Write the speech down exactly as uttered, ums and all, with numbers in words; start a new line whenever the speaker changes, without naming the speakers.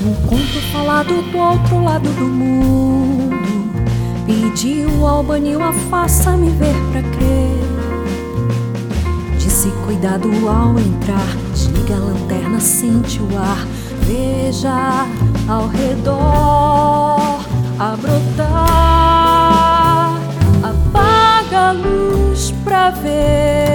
Um conto falado do outro lado do mundo pediu ao banil a faça-me ver pra crer. Disse cuidado ao entrar, desliga a lanterna, sente o ar, veja ao redor a brotar, apaga a luz pra ver.